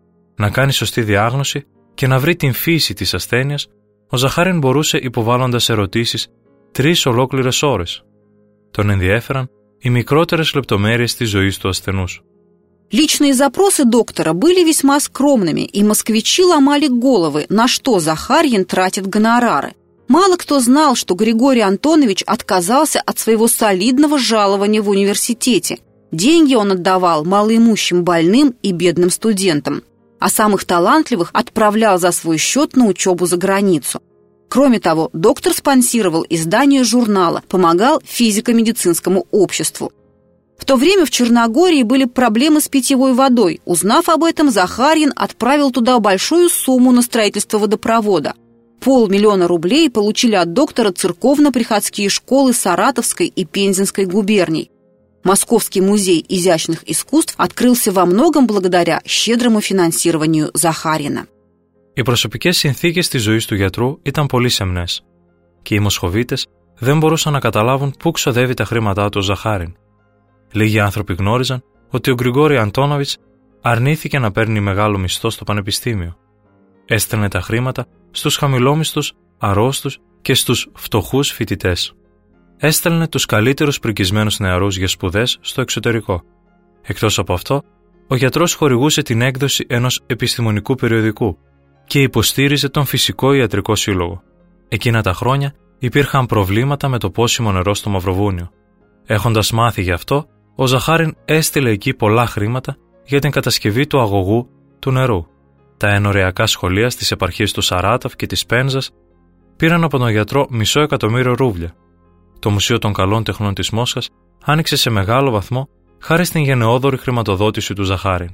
Να κάνει σωστή διάγνωση και να βρει την φύση της ασθένειας, ο Ζαχάριν μπορούσε υποβάλλοντας ερωτήσεις τρεις ολόκληρες ώρες. Τον ενδιέφεραν οι μικρότερες λεπτομέρειες της ζωής του ασθενούς. Личные запросы доктора были весьма скромными, и москвичи ломали головы, на что Захарьин тратит гонорары. Мало кто знал, что Григорий Антонович отказался от своего солидного жалования в университете. Деньги он отдавал малоимущим больным и бедным студентам, а самых талантливых отправлял за свой счет на учебу за границу. Кроме того, доктор спонсировал издание журнала, помогал физико-медицинскому обществу. В то время в Черногории были проблемы с питьевой водой. Узнав об этом, Захарьин отправил туда большую сумму на строительство водопровода. Полмиллиона рублей получили от доктора церковно-приходские школы Саратовской и Пензенской губерний. Московский музей изящных искусств открылся во многом благодаря щедрому финансированию Захарина. Οι προσωπικές συνθήκες της ζωής του γιατρού ήταν πολύ σεμνές και οι Μοσχοβίτες δεν μπορούσαν να καταλάβουν πού ξοδεύει τα χρήματά του ο Ζαχάριν. Λίγοι άνθρωποι γνώριζαν ότι ο Γκριγόρη Αντόνοβιτς αρνήθηκε να παίρνει μεγάλο μισθό στο πανεπιστήμιο. Έστελνε τα χρήματα στους χαμηλόμισθους, αρρώστους και στους φτωχούς φοιτητές. Έστελνε τους καλύτερους πρικισμένους νεαρούς για σπουδές στο εξωτερικό. Εκτός από αυτό, ο γιατρός χορηγούσε την έκδοση ενός επιστημονικού περιοδικού και υποστήριζε τον Φυσικό Ιατρικό Σύλλογο. Εκείνα τα χρόνια υπήρχαν προβλήματα με το πόσιμο νερό στο Μαυροβούνιο. Έχοντας μάθει γι' αυτό, ο Ζαχάριν έστειλε εκεί πολλά χρήματα για την κατασκευή του αγωγού του νερού. Τα ενοριακά σχολεία στις επαρχίες του Σαράτοφ και της Πένζας πήραν από τον γιατρό μισό εκατομμύριο ρούβλια. Το Μουσείο των Καλών Τεχνών της Μόσχας άνοιξε σε μεγάλο βαθμό χάρη στην γενναιόδορη χρηματοδότηση του Ζαχάριν.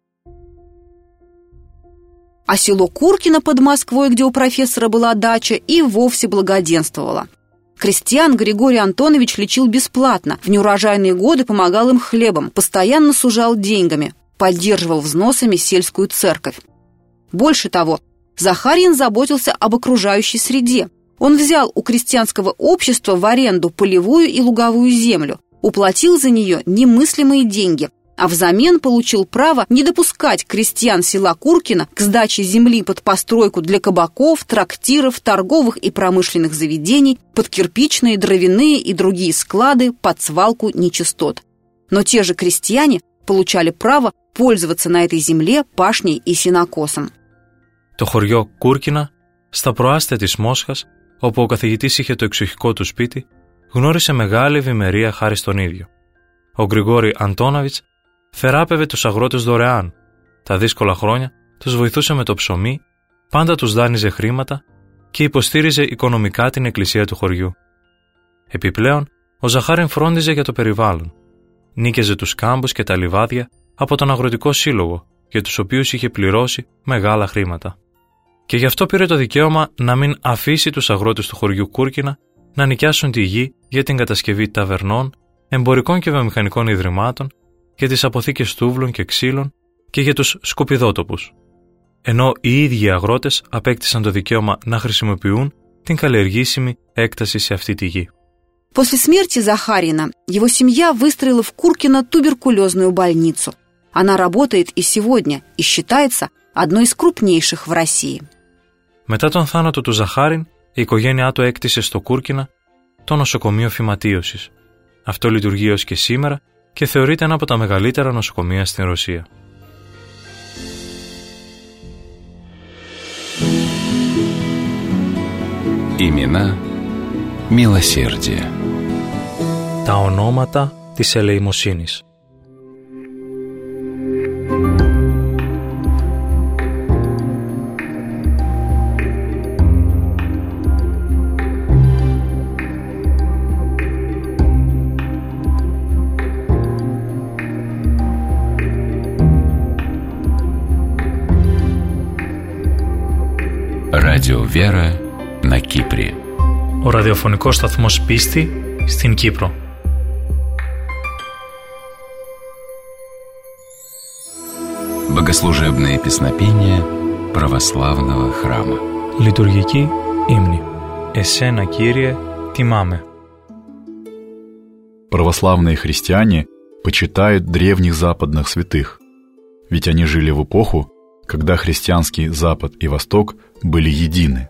А село Куркино под Москвой, где у профессора была дача, и вовсе благоденствовало. Крестьян Григорий Антонович лечил бесплатно, в неурожайные годы помогал им хлебом, постоянно сужал деньгами, поддерживал взносами сельскую церковь. Больше того, Захарьин заботился об окружающей среде. Он взял у крестьянского общества в аренду полевую и луговую землю, уплатил за нее немыслимые деньги, а взамен получил право не допускать крестьян села Куркино к сдаче земли под постройку для кабаков, трактиров, торговых и промышленных заведений, под кирпичные, дровяные и другие склады, под свалку нечистот. Но те же крестьяне получали право πользоваться на этой земле пашней и сенокосом. Το χωριό Κούρκινα, στα προάστια της Μόσχας, όπου ο καθηγητής είχε το εξοχικό του σπίτι, γνώρισε μεγάλη ευημερία χάρη στον ίδιο. Ο Γκριγόρη Αντόνοβιτς θεράπευε τους αγρότες δωρεάν. Τα δύσκολα χρόνια τους βοηθούσε με το ψωμί, πάντα τους δάνειζε χρήματα και υποστήριζε οικονομικά την εκκλησία του χωριού. Επιπλέον, ο Ζαχάριν φρόντιζε για το περιβάλλον. Νίκαιζε τους κάμπους και τα λιβάδια από τον αγροτικό σύλλογο για τους οποίους είχε πληρώσει μεγάλα χρήματα. Και γι' αυτό πήρε το δικαίωμα να μην αφήσει τους αγρότες του χωριού Κούρκινα να νοικιάσουν τη γη για την κατασκευή ταβερνών, εμπορικών και βιομηχανικών ιδρυμάτων, για τις αποθήκες τούβλων και ξύλων και για τους σκουπιδότοπους. Ενώ οι ίδιοι οι αγρότες απέκτησαν το δικαίωμα να χρησιμοποιούν την καλλιεργήσιμη έκταση σε αυτή τη γη. После смерти Захарина его семья выстроила в Куркино туберкулезную больницу. Она работает и сегодня и считается одной из крупнейших в России. Μετά τον θάνατο του Ζαχάριν, η οικογένειά του έκτισε στο Κούρκινα το νοσοκομείο φυματίωσης. Αυτό λειτουργεί ως και σήμερα και θεωρείται ένα από τα μεγαλύτερα νοσοκομεία στην Ρωσία. Имена μилосердия. Τα ονόματα της ελεημοσύνης. Радио Вера на Кипре. Ο ραδιοφωνικός σταθμός Πίστη στην Κύπρο. Богослужебные песнопения православного храма. Λειτουργική ύμνη. Εσένα, Κύριε, τιμάμε. Православные христиане почитают древних западных святых, ведь они жили в эпоху, когда христианский Запад и Восток были едины.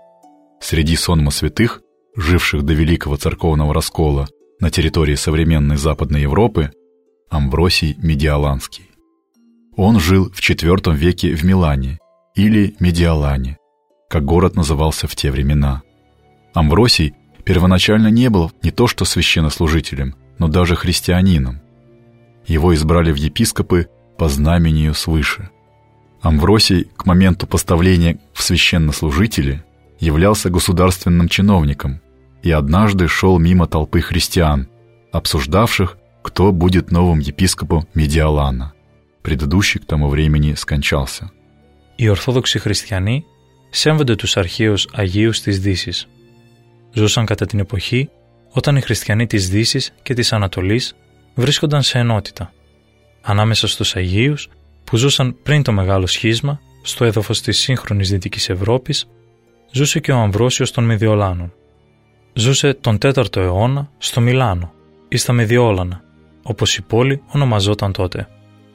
Среди сонма святых, живших до Великого Церковного Раскола на территории современной Западной Европы, Амвросий Медиаланский. Он жил в четвёртом веке в Милане или Медиалане, как город назывался в те времена. Амвросий первоначально не был не то что священнослужителем, но даже христианином. Его избрали в епископы по знамению свыше. Амвросий к моменту поставления в священнослужители являлся государственным чиновником и однажды шел мимо толпы христиан, обсуждавших, кто будет новым епископом Медиалана. Предыдущий к тому времени скончался. Οι Ορθόδοξοι χριστιανοί σέβονται τους αρχαίους Αγίους της Δύσης. Ζούσαν κατά την εποχή όταν οι χριστιανοί της Δύσης και της Ανατολής βρίσκονταν σε ενότητα. Ανάμεσα στους Αγίους που ζούσαν πριν το Μεγάλο Σχίσμα, στο έδαφος της σύγχρονης Δυτικής Ευρώπης, ζούσε και ο Αμβρόσιος των Μεδιολάνων. Ζούσε τον τέταρτο αιώνα στο Μιλάνο ή στα Μεδιόλανα, όπως η πόλη ονομαζόταν τότε.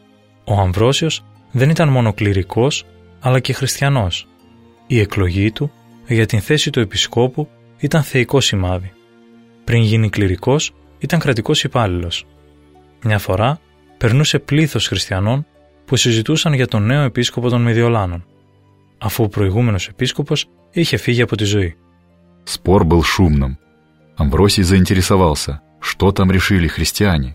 Ο Αμβρόσιος δεν ήταν μόνο κληρικός, αλλά και χριστιανός. Η εκλογή του για την θέση του επισκόπου ήταν θεϊκό σημάδι. Πριν γίνει κληρικός, ήταν κρατικός υπάλληλος. Μια φορά περνούσε πλήθος χριστιανών που συζητούσαν για τον νέο επίσκοπο των Μεδιολάνων, αφού ο προηγούμενος επίσκοπος είχε φύγει από τη ζωή. Спор был шумным. Амвросий заинтересовался, что там решили христиане.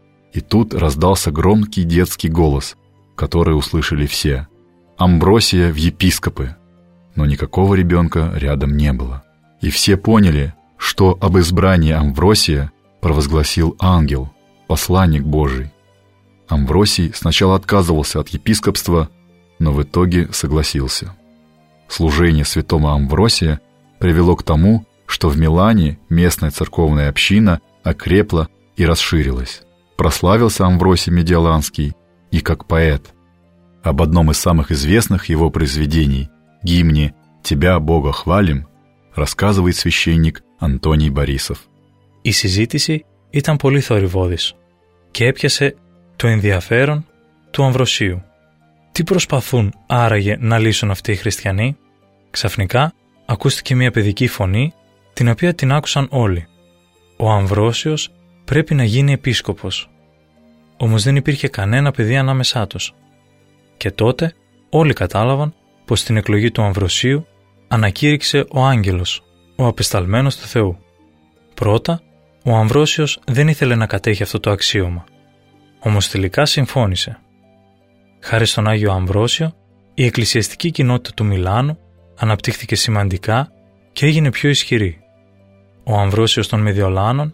И тут раздался громкий детский голос, который услышали все. Амвросия в епископы. Но никакого ребенка рядом не было. И все поняли, что об избрании Амвросия провозгласил ангел, посланник Божий. Амвросий сначала отказывался от епископства, но в итоге согласился. Служение святого Амвросия привело к тому, что в Милане местная церковная община окрепла и расширилась. Прославился Амвросий Медиаланский и как поэт. Об одном из самых известных его произведений, гимне «Тебя, Бога, хвалим», рассказывает священник Антоний Борисов. Η συζήτηση ήταν πολύ θορυβώδης και έπιασε το ενδιαφέρον του Αμβροσίου. Τι προσπαθούν άραγε να λύσουν αυτοί οι χριστιανοί? Ξαφνικά ακούστηκε μια παιδική φωνή, την οποία την άκουσαν όλοι. Ο Αμβρόσιος πρέπει να γίνει επίσκοπος. Όμως δεν υπήρχε κανένα παιδί ανάμεσά τους. Και τότε όλοι κατάλαβαν πως την εκλογή του Αμβροσίου ανακήρυξε ο άγγελος, ο απεσταλμένος του Θεού. Πρώτα, ο Αμβρόσιος δεν ήθελε να κατέχει αυτό το αξίωμα. Όμως τελικά συμφώνησε. Χάρη στον Άγιο Αμβρόσιο, η εκκλησιαστική κοινότητα του Μιλάνου αναπτύχθηκε σημαντικά και έγινε πιο ισχυρή. Ο Αμβρόσιος των Μεδιολάνων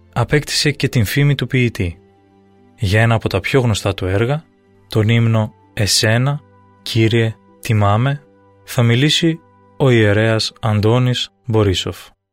απέκτησε και την φήμη του ποιητή. Για ένα από τα πιο γνωστά του έργα, τον ύμνο «Εσένα, Κύριε, τιμάμε», θα μιλήσει ο ιερέας Αντώνης Борисов.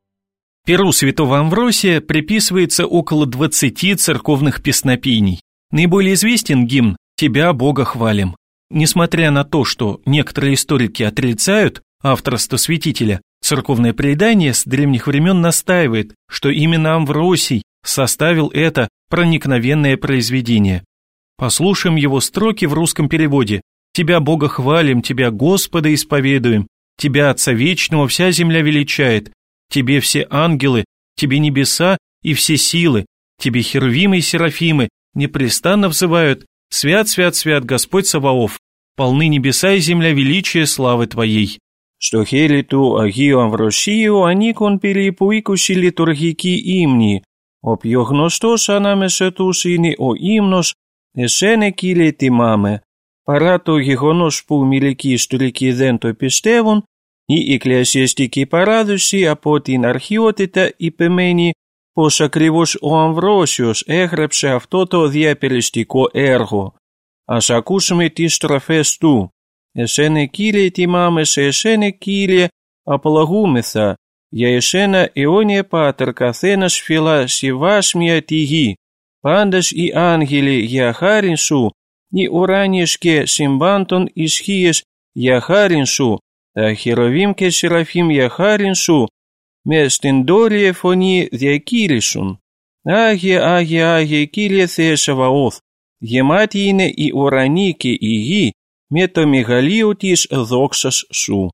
Перу святого Амвросия приписывается около двадцати церковных песнопений. Наиболее известен гимн «Тебя, Бога, хвалим». Несмотря на то, что некоторые историки отрицают авторство святителя, церковное предание с древних времен настаивает, что именно Амвросий составил это проникновенное произведение. Послушаем его строки в русском переводе. «Тебя, Бога, хвалим, Тебя, Господа, исповедуем, Тебя, Отца Вечного, вся земля величает, Тебе все ангелы, Тебе небеса и все силы, Тебе херувимы и серафимы непрестанно взывают: свят, свят, свят Господь Саваоф, полны небеса и земля величия славы Твоей». Что хелиту Агию Амвросию аникон перепуикуши литургики имни, опьё гностос анамесетус ини о имнос, εσένε Κύριε τιμάμε. Παρά το γεγονός που μερικοί ιστορικοί δεν το πιστεύουν, η εκκλησιαστική παράδοση από την αρχαιότητα υπεμένει πως ακριβώς ο Αμβρόσιος έγραψε αυτό το διαπεριστικό έργο. Ας ακούσουμε τις στροφές του. «Εσένε Κύριε τιμάμε, σε εσένε Κύριε απολογούμεθα, για εσένα αιώνιε Πάτερ καθένας φυλά σεβάσμια τη γη. Πάντας οι άγγελοι για χάριν σου, οι ουράνιες και συμβάντων ισχύες για χάριν σου, τα χεροβίμ και σεραφίμ για χάριν σου, με στεντόρια φωνή διακήρυσουν. Άγιε, Άγιε, Άγιε Κύριε Θεέ Σαβαώθ, γεμάτη είναι η ουρανή και η γη με το μεγαλείο της δόξας σου».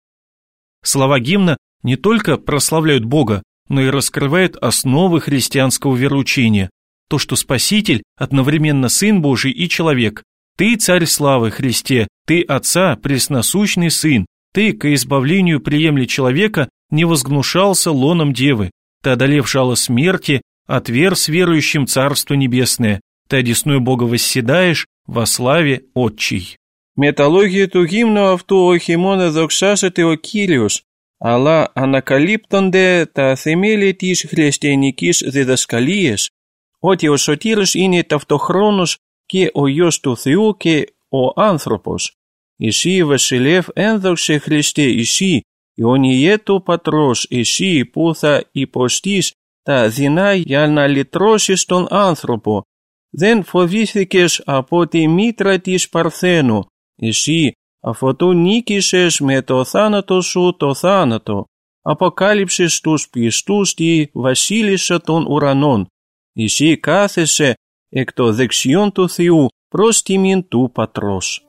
Слова гимна не только прославляют Бога, но и раскрывают основы христианского вероучения. То, что Спаситель одновременно Сын Божий и человек. Ты, Царь славы, Христе, Ты, Отца, пресносущный Сын. Ты, ко избавлению приемли человека, не возгнушался лоном Девы. Ты, одолев жало смерти, отверз верующим Царство Небесное. Ты, одесную Бога восседаешь во славе Отчей. Μεταλόγια του γύμνου αυτού όχι μόνο δοξάζεται ο Κύριος, αλλά ανακαλύπτονται τα θεμέλια της χριστιανικής διδασκαλίας, ότι ο Σωτήρος είναι ταυτοχρόνως και ο Υιός του Θεού και ο άνθρωπος. Εσύ βασιλεύ ένδοξε Χριστέ, εσύ Ιωνιέτου Πατρός, εσύ που θα υποστείς τα δεινά για να λυτρώσεις τον άνθρωπο. Δεν φοβήθηκες από τη μήτρα της Παρθένου, εσύ αφότου νίκησες με το θάνατο σου το θάνατο, αποκάλυψες τους πιστούς τη βασίλισσα των ουρανών. Εσύ κάθεσαι εκ το δεξιόν του Θεού προς τιμήν του Πατρός.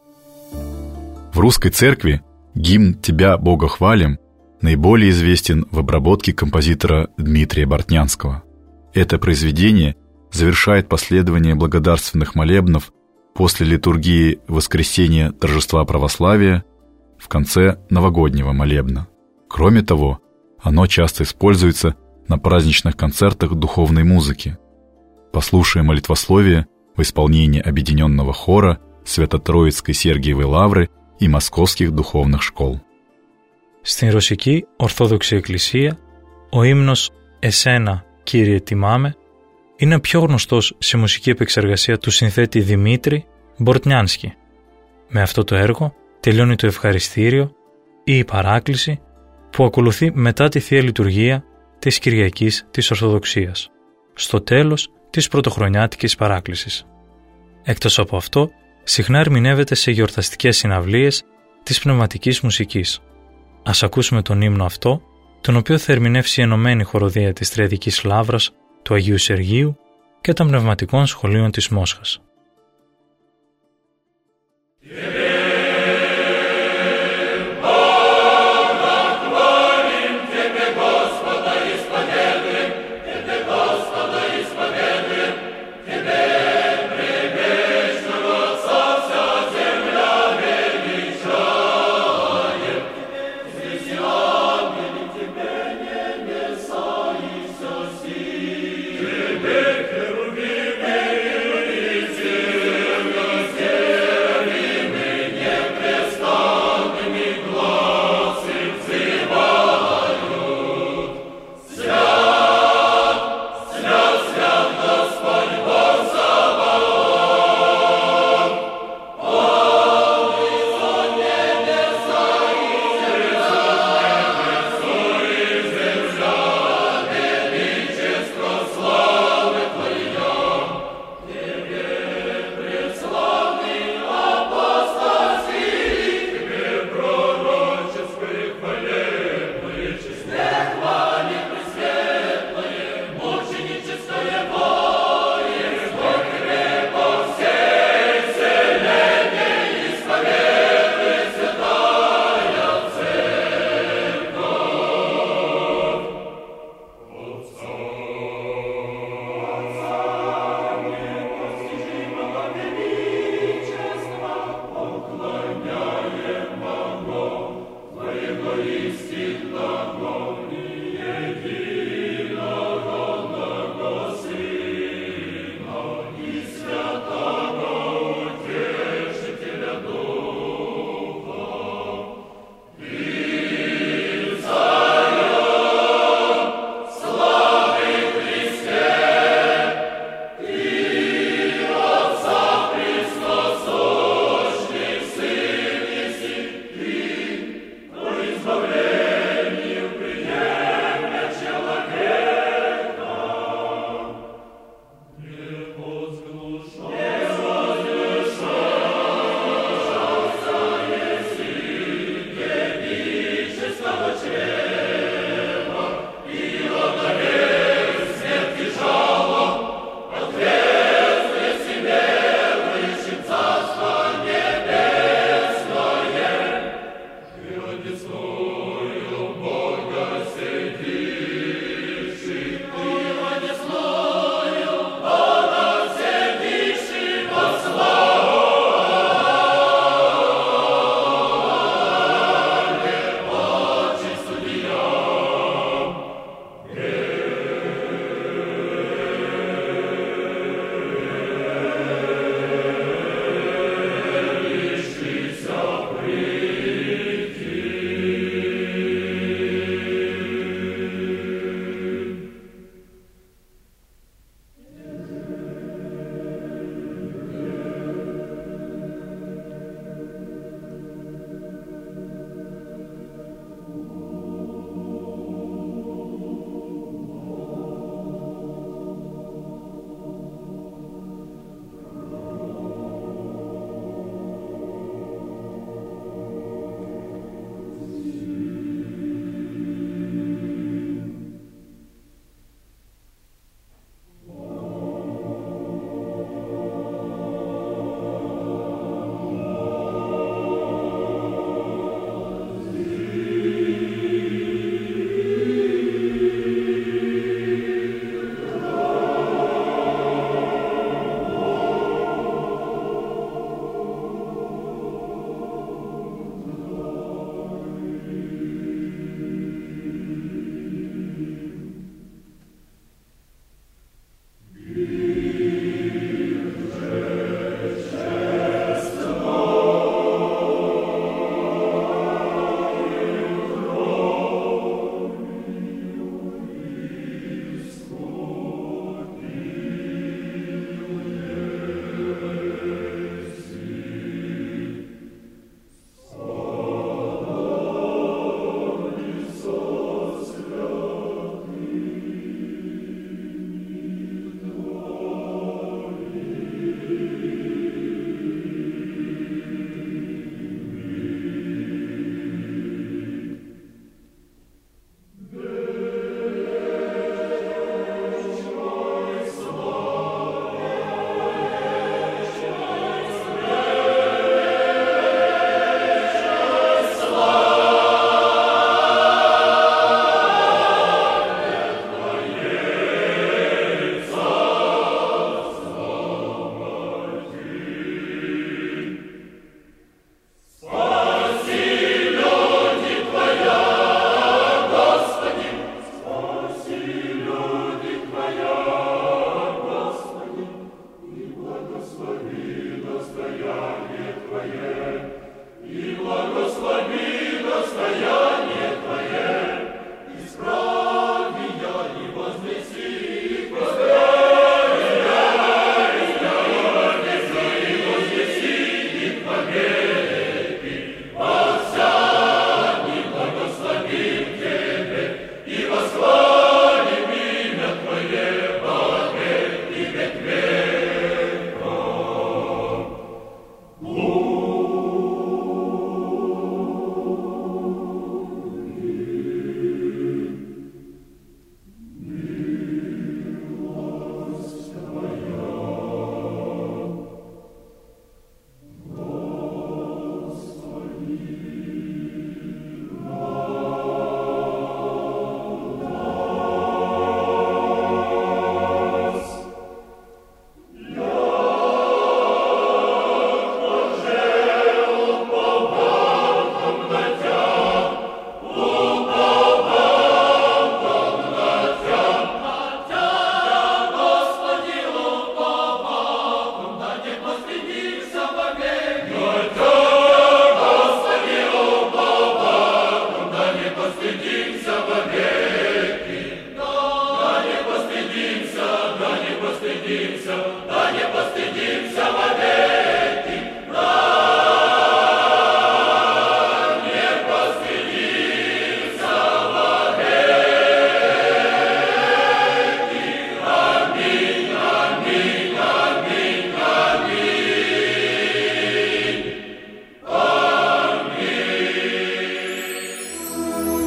В русской церкви гимн «Тебя, Бога, хвалим» наиболее известен в обработке композитора Дмитрия Бортнянского. Это произведение завершает последование благодарственных молебнов после литургии Воскресения Торжества Православия в конце новогоднего молебна. Кроме того, оно часто используется на праздничных концертах духовной музыки. Послушаем молитвословие в исполнении объединенного хора Свято-Троицкой Сергиевой Лавры и Московских духовных школ. Στην Ρωσική Ορθόδοξη Εκκλησία, ο ύμνος «Εσένα, Κύριε τιμάμε» είναι πιο γνωστός σε μουσική επεξεργασία του συνθέτη Δημήτρη Μπορτνιάνσκι. Με αυτό το έργο τελειώνει το ευχαριστήριο ή η παράκληση που ακολουθεί μετά τη Θεία Λειτουργία της Κυριακής της Ορθοδοξίας, στο τέλος της πρωτοχρονιάτικης παράκλησης. Εκτός από αυτό, συχνά ερμηνεύεται σε γιορταστικές συναυλίες της πνευματικής μουσικής. Ας ακούσουμε τον ύμνο αυτό, τον οποίο θα ερμηνεύσει η Ενωμένη Χοροδία της Τριαδικής Λαύρας του Αγίου Σεργίου και των πνευματικών σχολείων της Μόσχας.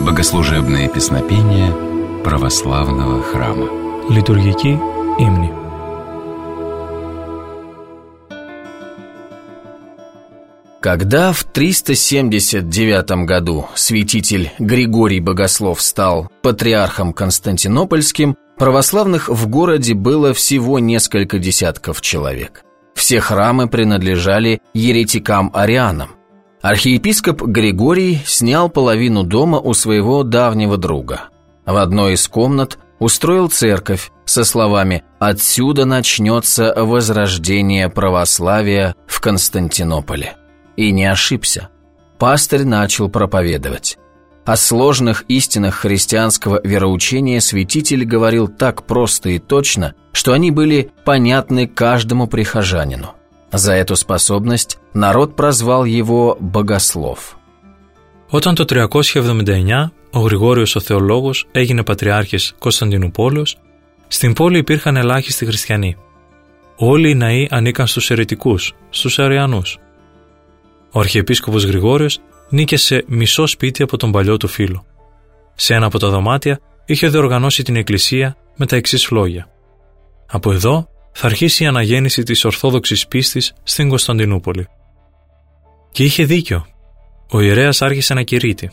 Богослужебные песнопения православного храма. Литургική ύμνη. Когда в триста семьдесят девятом году святитель Григорий Богослов стал патриархом Константинопольским, православных в городе было всего несколько десятков человек. Все храмы принадлежали еретикам-арианам. Архиепископ Григорий снял половину дома у своего давнего друга. В одной из комнат устроил церковь со словами «Отсюда начнется возрождение православия в Константинополе». И не ошибся. Пастырь начал проповедовать. О сложных истинах христианского вероучения святитель говорил так просто и точно, что они были понятны каждому прихожанину. За эту способность народ прозвал его Богослов. Όταν το τριακόσια εβδομήντα εννιά ο Γρηγόριος ο Θεολόγος έγινε πατριάρχης Κωνσταντινούπολεως, στην πόλη υπήρχαν ελάχιστοι χριστιανοί. Όλοι οι ναοί ανήκαν στους αιρετικούς, στους Αριανούς. Ο Αρχιεπίσκοπος Γρηγόριος νίκησε μισό σπίτι από τον παλιό του φίλο. Σε ένα από τα δωμάτια είχε διοργανώσει την εκκλησία με τα εξής φλόγια. Από εδώ θα αρχίσει η αναγέννηση της Ορθόδοξης πίστης στην Κωνσταντινούπολη. Και είχε δίκιο. Ο ιερέας άρχισε να κηρύττει.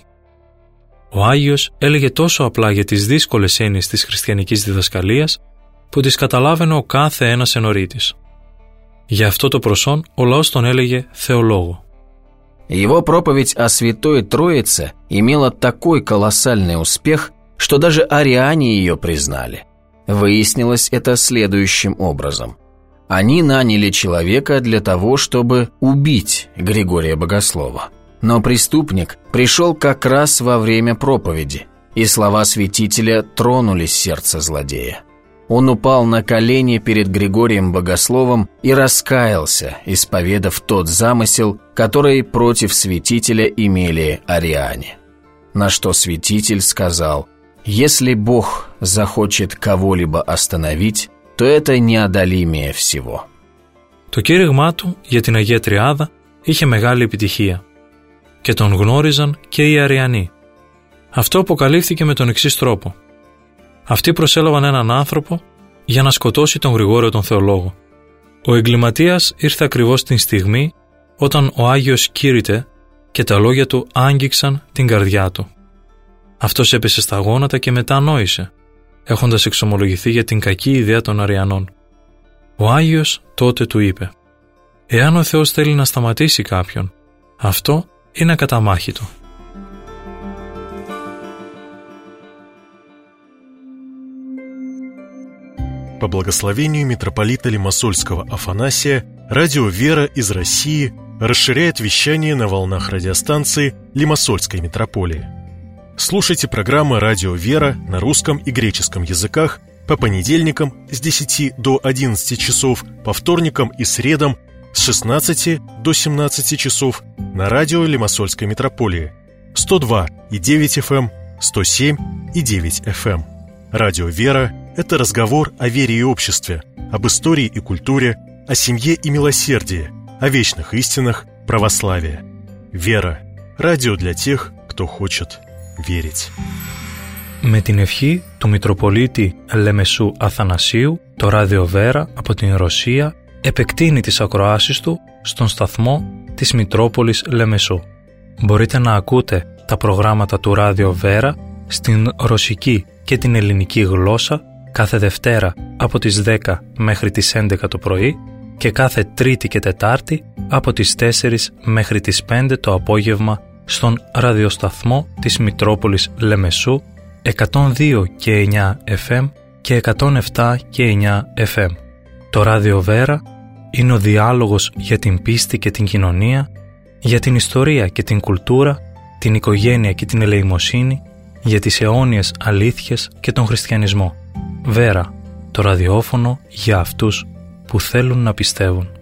Ο Άγιος έλεγε τόσο απλά για τις δύσκολες έννοιες της χριστιανικής διδασκαλίας που τις καταλάβαινε ο κάθε ένας ενορίτης. Για αυτό το προσόν ο λαός τον έλεγε Θεολόγο. Его проповедь о Святой Троице имела такой колоссальный успех, что даже ариане ее признали. Выяснилось это следующим образом. Они наняли человека для того, чтобы убить Григория Богослова. Но преступник пришел как раз во время проповеди, и слова святителя тронули сердце злодея. Он упал на колени перед Григорием Богословом и раскаялся, исповедав тот замысел, который против святителя имели ариане. На что святитель сказал: «Если Бог захочет кого-либо остановить, то это неодолимее всего». Το κήρυγμά του για την Αγία Τριάδα είχε μεγάλη επιτυχία και τον γνώριζαν και οι Αριανοί. Αυτό αποκαλύφθηκε με τον εξής τρόπο. Αυτοί προσέλαβαν έναν άνθρωπο για να σκοτώσει τον Γρηγόριο τον Θεολόγο. Ο εγκληματίας ήρθε ακριβώς την στιγμή όταν ο Άγιος κήρυτε και τα λόγια του άγγιξαν την καρδιά του. Αυτός έπεσε στα γόνατα και μετά νόησε, έχοντας εξομολογηθεί για την κακή ιδέα των Αριανών. Ο Άγιος τότε του είπε: «Εάν ο Θεός θέλει να σταματήσει κάποιον, αυτό είναι ακαταμάχητο». По благословению митрополита Лимассольского Афанасия, радио «Вера» из России расширяет вещание на волнах радиостанции Лимассольской митрополии. Слушайте программы «Радио «Вера» на русском и греческом языках по понедельникам с десяти до одиннадцати часов, по вторникам и средам с шестнадцати до семнадцати часов на радио Лимассольской митрополии сто два и девять эф эм, сто семь и девять эф эм. Радио «Вера» — это разговор о вере и обществе, об истории и культуре, о семье и милосердии, о вечных истинах православия. «Вера» — радио для тех, кто хочет верить. Με την ευχή του Μητροπολίτη Λεμεσού Αθανασίου, το ράδιο Βέρα από την Ρωσία επεκτείνει τις ακροάσεις του στον σταθμό της Μητρόπολης Λεμεσού. Μπορείτε να ακούτε τα προγράμματα του ράδιο Βέρα στην ρωσική και την ελληνική γλώσσα κάθε Δευτέρα από τις δέκα μέχρι τις έντεκα το πρωί και κάθε Τρίτη και Τετάρτη από τις τέσσερις μέχρι τις πέντε το απόγευμα στον ραδιοσταθμό της Μητρόπολης Λεμεσού εκατόν δύο και εννιά εφ εμ και εκατόν επτά και εννιά εφ εμ. Το ράδιο Βέρα είναι ο διάλογος για την πίστη και την κοινωνία, για την ιστορία και την κουλτούρα, την οικογένεια και την ελεημοσύνη, για τις αιώνιες αλήθειες και τον χριστιανισμό. Βέρα, το ραδιόφωνο για αυτούς που θέλουν να πιστεύουν.